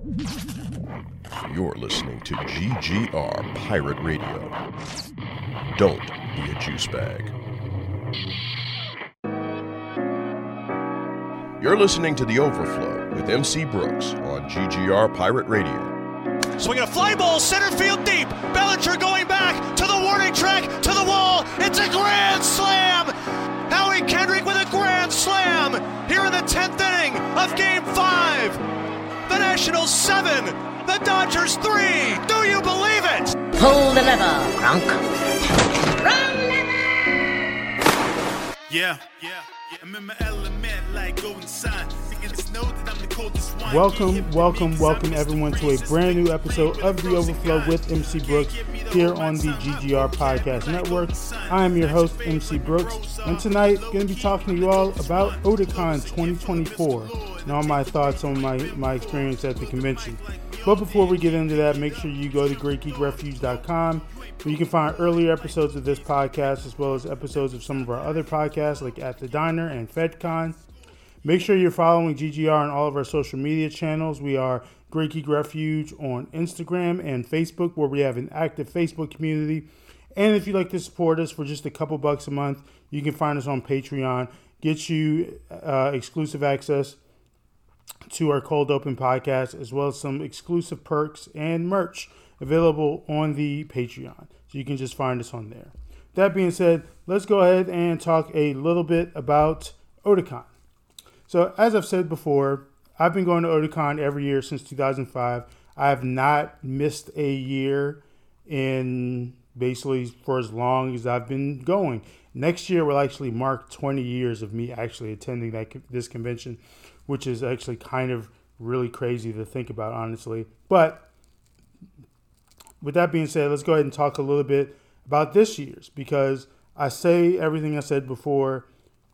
You're listening to GGR Pirate Radio. Don't be a juice bag. You're listening to The Overflow with MC Brooks on GGR Pirate Radio. Swinging a fly ball, center field deep. Bellinger going back to the warning track, to the wall. It's a grand slam. Howie Kendrick with a grand slam here in the 10th inning of Game 5. The Nationals 7, the Dodgers 3. Do you believe it? Pull the lever, Gronk. Roll lever! Yeah. I'm in my element like going sun. Know that I'm the coldest one. Welcome everyone to a brand new episode of The Overflow with MC Brooks here on the GGR Podcast Network. I am your host, MC Brooks, and tonight I'm going to be talking to you all about Otakon 2024 and all my thoughts on my experience at the convention. But before we get into that, make sure you go to GreatGeekRefuge.com where you can find earlier episodes of this podcast as well as episodes of some of our other podcasts like At the Diner and FedCon. Make sure you're following GGR on all of our social media channels. We are Great Geek Refuge on Instagram and Facebook, where we have an active Facebook community. And if you'd like to support us for just a couple bucks a month, you can find us on Patreon. Get you exclusive access to our Cold Open podcast, as well as some exclusive perks and merch available on the Patreon. So you can just find us on there. That being said, let's go ahead and talk a little bit about Otakon. So as I've said before, I've been going to Otakon every year since 2005. I have not missed a year in basically for as long as I've been going. Next year will actually mark 20 years of me actually attending this convention, which is actually kind of really crazy to think about, honestly. But with that being said, let's go ahead and talk a little bit about this year's, because I say everything I said before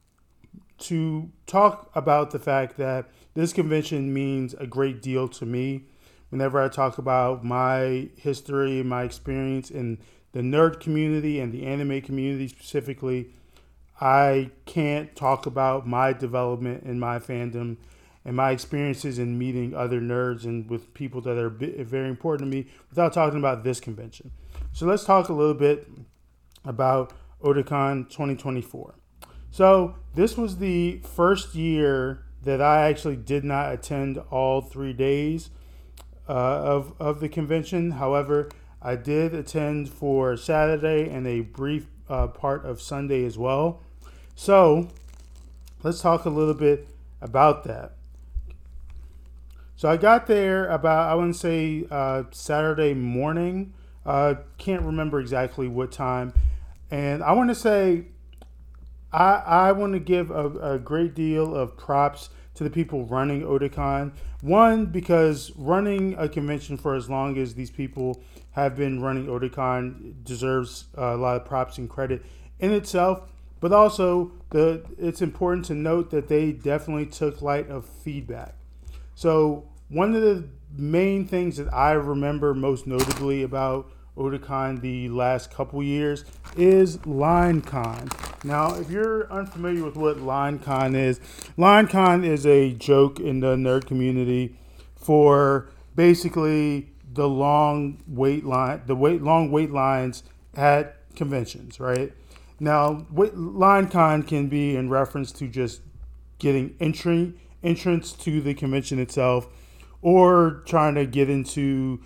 to talk about the fact that this convention means a great deal to me. Whenever I talk about my history, my experience in the nerd community and the anime community specifically, I can't talk about my development in my fandom and my experiences in meeting other nerds and with people that are very important to me without talking about this convention. So let's talk a little bit about Otakon 2024. So this was the first year that I actually did not attend all 3 days of the convention. However, I did attend for Saturday and a brief part of Sunday as well. So let's talk a little bit about that. So I got there about, I want to say Saturday morning. Can't remember exactly what time. And I want to say, I want to give a great deal of props to the people running Otakon. One, because running a convention for as long as these people have been running Otakon deserves a lot of props and credit in itself. But also, it's important to note that they definitely took light of feedback. So one of the main things that I remember most notably about Otakon the last couple years is LineCon. Now, if you're unfamiliar with what LineCon is a joke in the nerd community for basically the long wait lines at conventions, right? Now, LineCon can be in reference to just getting entrance to the convention itself, or trying to get into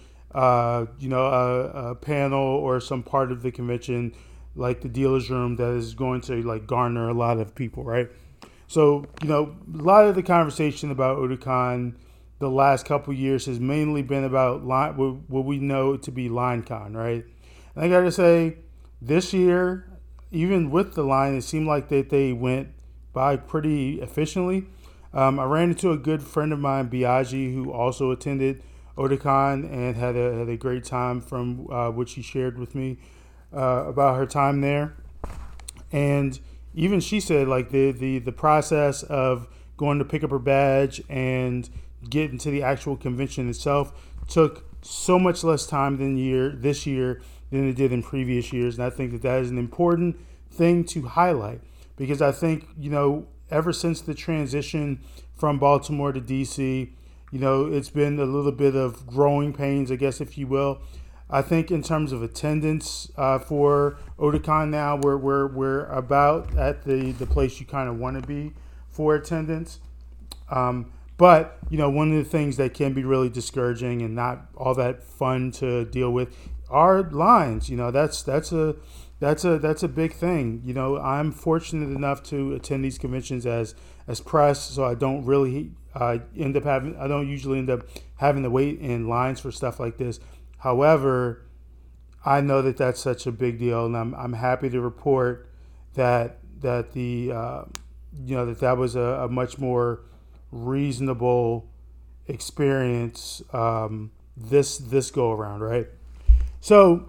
a panel or some part of the convention, like the dealer's room, that is going to like garner a lot of people, right? So, a lot of the conversation about Otakon the last couple years has mainly been about what we know to be LineCon, right? And I got to say, this year, even with the line, it seemed like that they went by pretty efficiently. I ran into a good friend of mine, Biagi, who also attended Otakon and had a great time from what she shared with me about her time there. And even she said like the process of going to pick up her badge and getting to the actual convention itself took so much less time this year than it did in previous years. And I think that is an important thing to highlight, because I think, ever since the transition from Baltimore to DC, it's been a little bit of growing pains, I guess, if you will. I think in terms of attendance for Otakon now, we're about at the place you kind of want to be for attendance. But one of the things that can be really discouraging and not all that fun to deal with are lines. That's a big thing. I'm fortunate enough to attend these conventions as press, so I don't really I don't usually end up having to wait in lines for stuff like this. However, I know that that's such a big deal, and I'm happy to report that that was a much more reasonable experience this go around, right? So,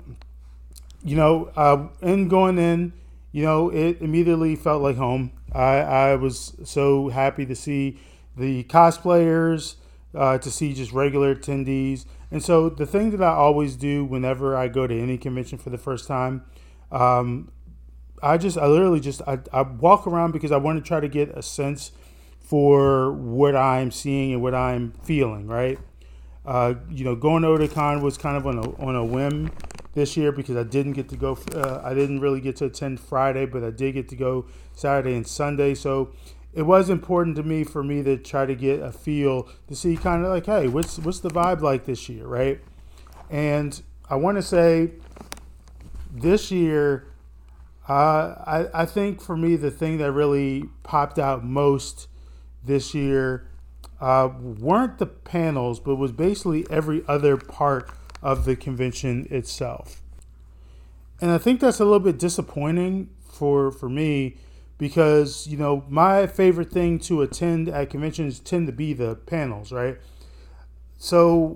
in going in, it immediately felt like home. I was so happy to see the cosplayers, to see just regular attendees. And so the thing that I always do whenever I go to any convention for the first time, I walk around because I want to try to get a sense for what I'm seeing and what I'm feeling, right? Going to Otakon was kind of on a whim this year because I didn't get to go. I didn't really get to attend Friday, but I did get to go Saturday and Sunday. So it was important for me to try to get a feel to see kind of like, hey, what's the vibe like this year, right? And I want to say this year, I think for me the thing that really popped out most this year weren't the panels, but was basically every other part of the convention itself. And I think that's a little bit disappointing for me because, my favorite thing to attend at conventions tend to be the panels, right? So,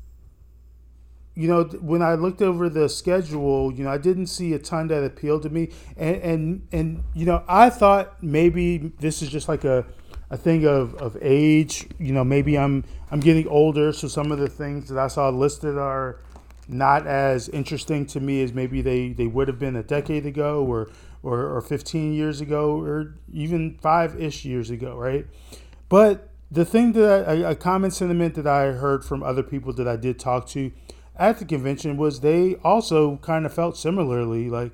when I looked over the schedule, I didn't see a ton that appealed to me. And I thought maybe this is just like a thing of age. Maybe I'm getting older, so some of the things that I saw listed are not as interesting to me as maybe they would have been a decade ago or 15 years ago or even 5-ish years ago, right? But the thing a common sentiment that I heard from other people that I did talk to at the convention was they also kind of felt similarly. Like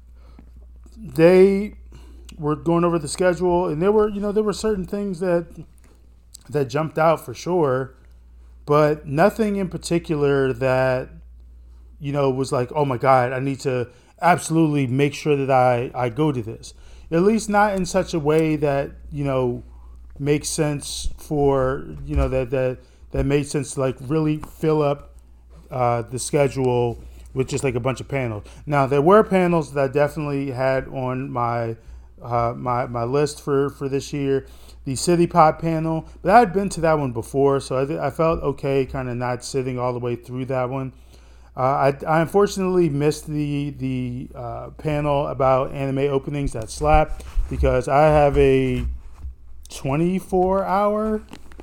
they were going over the schedule, and there were certain things that jumped out for sure, but nothing in particular that was like, oh my God, I need to absolutely make sure that I go to this. At least not in such a way that makes sense for that made sense to like really fill up the schedule with just like a bunch of panels. Now there were panels that I definitely had on my list for this year. The City Pop panel, but I had been to that one before, so I felt okay kind of not sitting all the way through that one. I unfortunately missed the panel about anime openings that slap because I have a 24-hour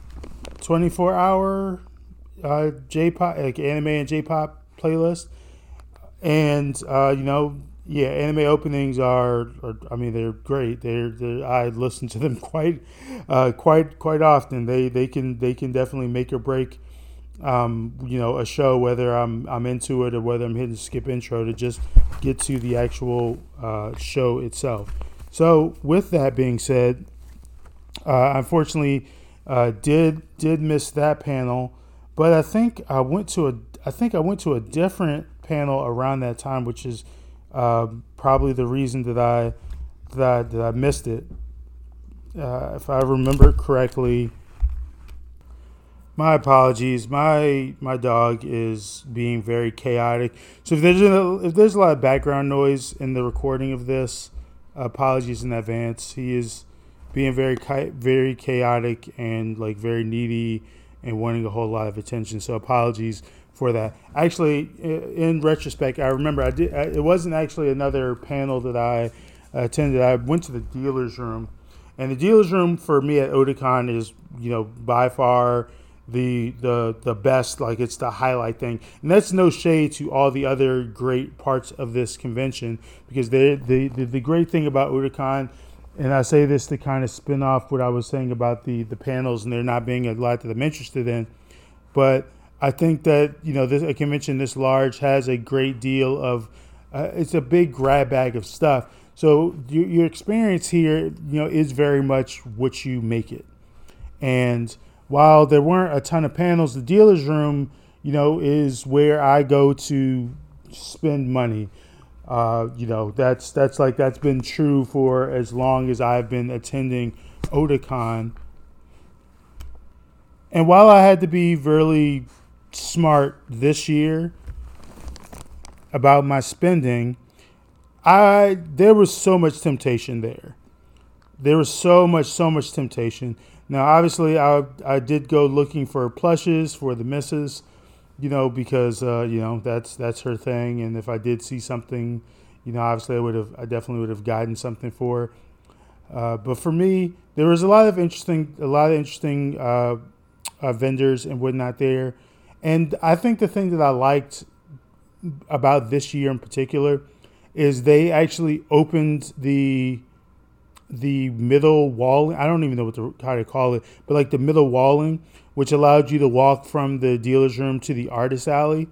J-pop, like anime and J-pop playlist, and anime openings are they're great. I listen to them quite often. They can definitely make or break a show, whether I'm into it or whether I'm hitting skip intro to just get to the actual show itself. So with that being said, unfortunately did miss that panel, but I think I went to a different panel around that time, which is probably the reason that I missed it. If I remember correctly. My apologies. My dog is being very chaotic. So if there's a lot of background noise in the recording of this, apologies in advance. He is being very chaotic and like very needy and wanting a whole lot of attention. So apologies for that. Actually, in retrospect, I remember it wasn't actually another panel that I attended. I went to the dealer's room, and the dealer's room for me at Otakon is by far the best. Like it's the highlight thing, and that's no shade to all the other great parts of this convention, because the great thing about Otakon and I say this to kind of spin off what I was saying about the panels and there not being a lot that I'm interested in. But I think that, a convention this large has a great deal of, it's a big grab bag of stuff. So your experience here, is very much what you make it. And while there weren't a ton of panels, the dealer's room, is where I go to spend money. That's been true for as long as I've been attending Otakon. And while I had to be really smart this year about my spending, there was so much temptation there. There was so much temptation. Now, obviously, I did go looking for plushes for the missus, because that's her thing. And if I did see something, obviously I definitely would have gotten something for her. But for me, there was a lot of interesting vendors and whatnot there. And I think the thing that I liked about this year in particular is they actually opened the middle walling. I don't even know how to call it, but like the middle walling, which allowed you to walk from the dealer's room to the artist alley.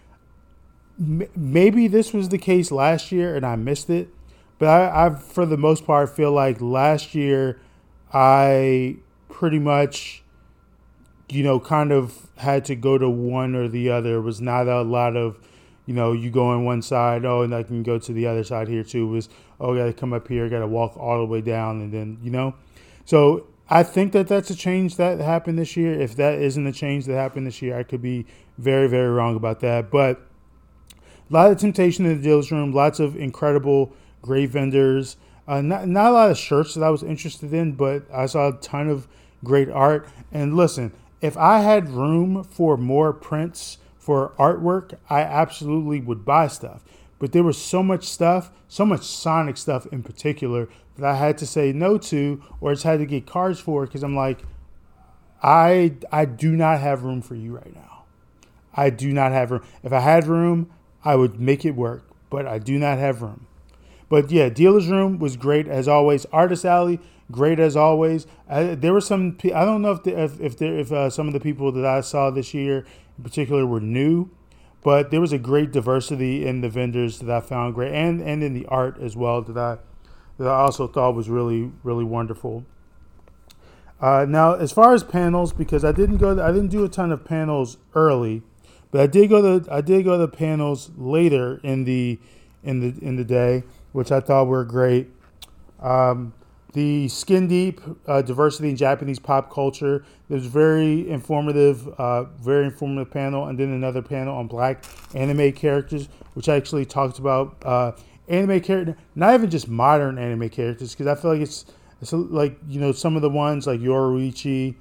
Maybe this was the case last year and I missed it, but I for the most part feel like last year I pretty much, kind of had to go to one or the other. It was not a lot of, you go on one side, and I can go to the other side here too. It was, I got to come up here, got to walk all the way down, and then, So I think that that's a change that happened this year. If that isn't a change that happened this year, I could be very, very wrong about that. But a lot of temptation in the dealer's room, lots of incredible, great vendors. Not a lot of shirts that I was interested in, but I saw a ton of great art. And listen, if I had room for more prints for artwork, I absolutely would buy stuff. But there was so much stuff, so much Sonic stuff in particular, that I had to say no to, or just had to get cards for, because I'm like, I do not have room for you right now. I do not have room. If I had room, I would make it work, but I do not have room. But yeah, dealer's room was great as always. Artist alley, great as always. There were some. I don't know if some of the people that I saw this year in particular were new, but there was a great diversity in the vendors that I found great, and in the art as well that I also thought was really, really wonderful. Now, as far as panels, because I didn't do a ton of panels early, but I did go to panels later in the day, which I thought were great. The Skin Deep Diversity in Japanese Pop Culture. It was very informative panel, and then another panel on Black anime characters, which actually talked about anime characters, not even just modern anime characters, because I feel like it's like, some of the ones like Yoruichi,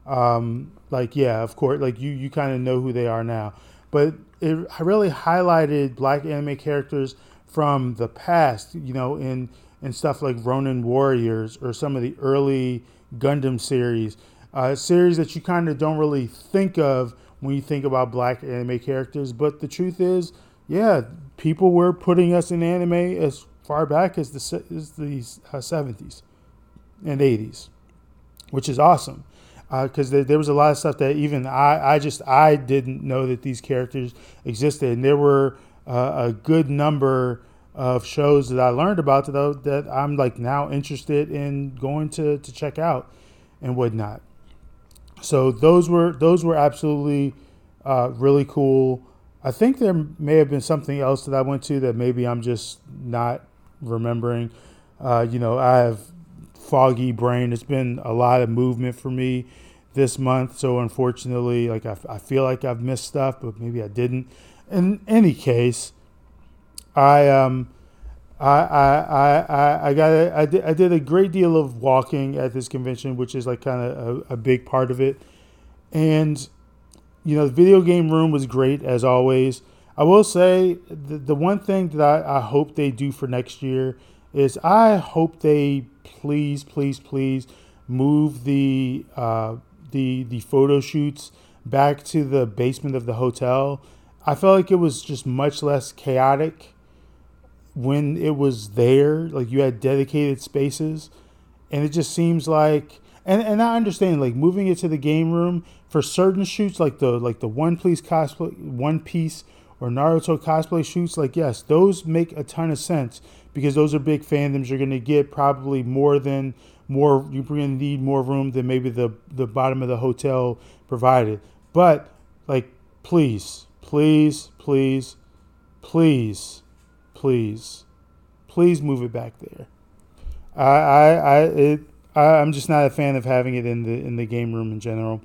of course, like you kind of know who they are now, but it really highlighted Black anime characters from the past, in stuff like Ronin Warriors or some of the early Gundam series that you kind of don't really think of when you think about Black anime characters. But the truth is, yeah, people were putting us in anime as far back as the 70s and 80s, which is awesome. Because there was a lot of stuff that even I didn't know that these characters existed. And there were a good number of shows that I learned about that I'm like now interested in going to check out and whatnot. So those were absolutely really cool. I think there may have been something else that I went to that maybe I'm just not remembering. I have foggy brain. It's been a lot of movement for me this month, so unfortunately, like I feel like I've missed stuff, but maybe I didn't. In any case, I did a great deal of walking at this convention, which is like kind of a big part of it. And the video game room was great as always. I will say the one thing that I hope they do for next year is I hope they please move the photo shoots back to the basement of the hotel. I felt like it was just much less chaotic when it was there. Like you had dedicated spaces, And it just seems like, and I understand, like, moving it to the game room for certain shoots, like the One Piece or Naruto cosplay shoots, like, yes, those make a ton of sense because those are big fandoms. You're going to get probably you're going to need more room than maybe the bottom of the hotel provided. But, like, please move it back there. I'm just not a fan of having it in the game room in general.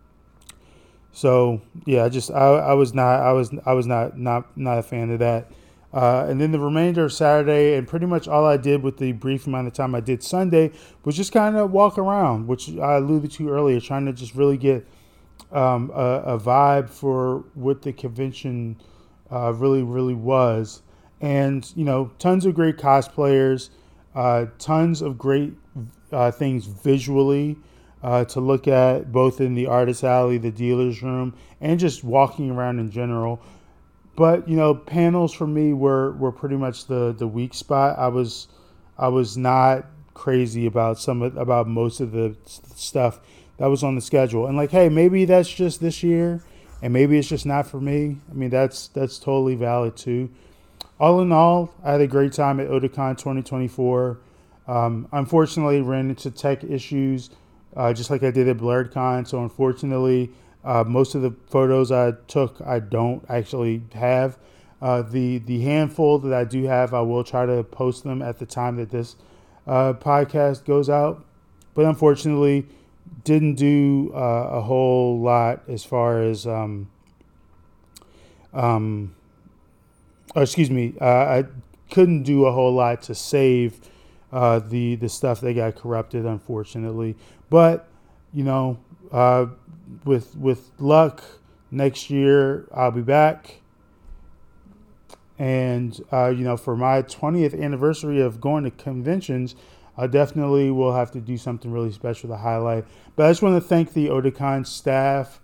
So yeah, I was not a fan of that. And then the remainder of Saturday, and pretty much all I did with the brief amount of time I did Sunday, was just kind of walk around, which I alluded to earlier, trying to just really get a vibe for what the convention really was. And, you know, tons of great cosplayers, tons of great things visually to look at, both in the artist alley, the dealer's room, and just walking around in general. But, you know, panels for me were pretty much the weak spot. I was not crazy about most of the stuff that was on the schedule. And, like, hey, maybe that's just this year, and maybe it's just not for me. I mean, that's totally valid too. All in all, I had a great time at Otakon 2024. Unfortunately, ran into tech issues, just like I did at BlurredCon. So unfortunately, most of the photos I took, I don't actually have. The handful that I do have, I will try to post them at the time that this podcast goes out. But unfortunately, didn't do a whole lot as far as I couldn't do a whole lot to save the stuff that got corrupted, unfortunately. But, you know, with luck, next year I'll be back. And, you know, for my 20th anniversary of going to conventions, I definitely will have to do something really special to highlight. But I just want to thank the Otakon staff,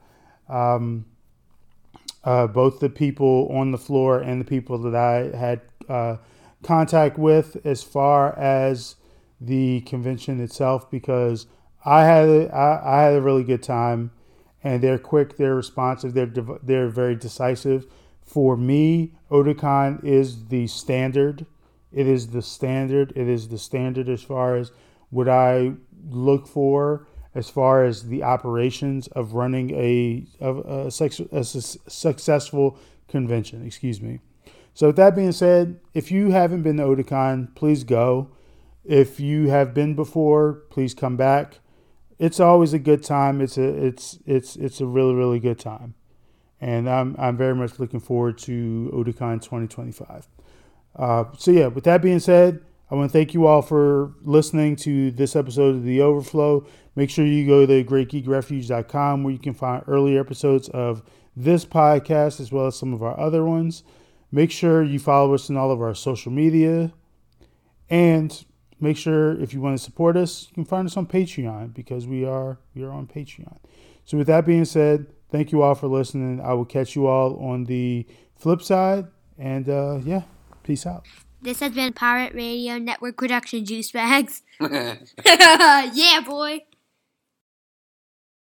both the people on the floor and the people that I had contact with as far as the convention itself, because I had a really good time, and they're quick, they're responsive, they're very decisive. For me, Otakon is the standard. It is the standard. It is the standard as far as what I look for, as far as the operations of running a successful convention. Excuse me. So with that being said, if you haven't been to Otakon, please go. If you have been before, please come back. It's always a good time. It's a really, really good time, and I'm very much looking forward to Otakon 2025. So yeah, with that being said, I want to thank you all for listening to this episode of The Overflow. Make sure you go to greatgeekrefuge.com, where you can find earlier episodes of this podcast as well as some of our other ones. Make sure you follow us on all of our social media, and make sure if you want to support us, you can find us on Patreon, because we are on Patreon. So with that being said, thank you all for listening. I will catch you all on the flip side, and yeah. Peace out. This has been Pirate Radio Network production, Juice Bags. Yeah, boy.